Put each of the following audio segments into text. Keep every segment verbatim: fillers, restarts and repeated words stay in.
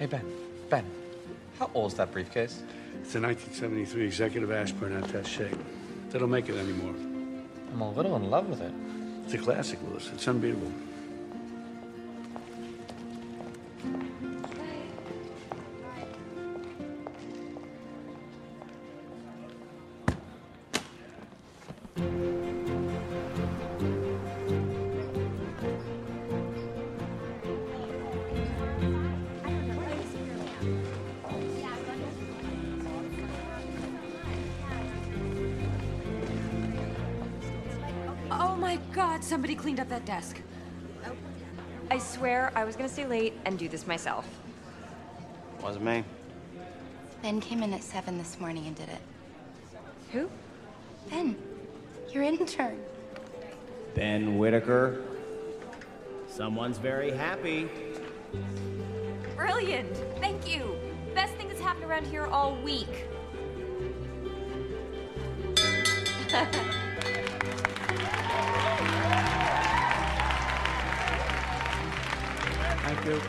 Hey, Ben. Ben, how old's that briefcase? It's a nineteen seventy-three executive Ashburn attaché. They don't make it anymore. I'm a little in love with it. It's a classic, Louis. It's unbeatable. Oh my God, somebody cleaned up that desk. I swear I was gonna stay late and do this myself. Wasn't me. Ben came in at seven this morning and did it. Who? Ben, your intern. Ben Whitaker. Someone's very happy. Brilliant! Thank you! Best thing that's happened around here all week. Thank you.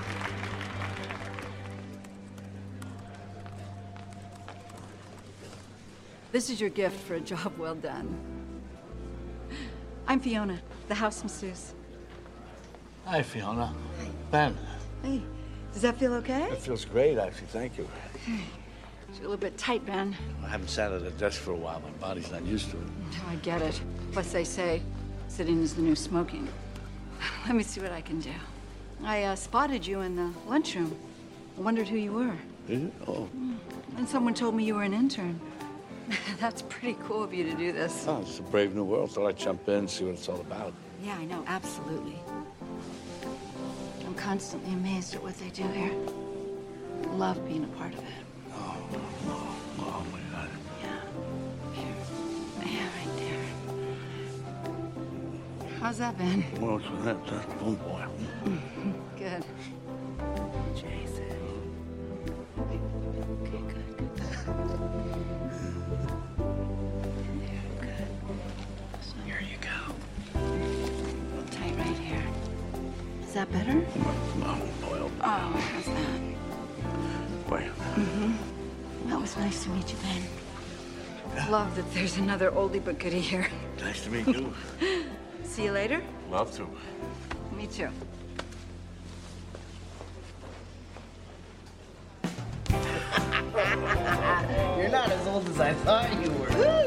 This is your gift for a job well done. I'm Fiona, the house masseuse. Hi, Fiona. Ben. Hey, does that feel okay? It feels great, actually. Thank you. It's a little bit tight, Ben. I haven't sat at a desk for a while. My body's not used to it. Oh, I get it. Plus, they say sitting is the new smoking. Let me see what I can do. I uh, spotted you in the lunchroom. I wondered who you were. Is it? Oh. And someone told me you were an intern. That's pretty cool of you to do this. Oh, it's a brave new world. Thought I'd jump in, see what it's all about. Yeah, I know, absolutely. I'm constantly amazed at what they do here. I love being a part of it. Oh, oh, oh my God. Yeah. Here. Yeah, right there. How's that been? Well, it's that, that boom boy. Good. Jason. Okay, good, good, good. There, good. So, Here you go. tight right here. Is that better? Oh, boiled. Oh, how's that? Wait. Well, it was nice to meet you, Ben. Love that there's another oldie but goodie here. Nice to meet you. See you later? Love to. Me too. You're not as old as I thought you were.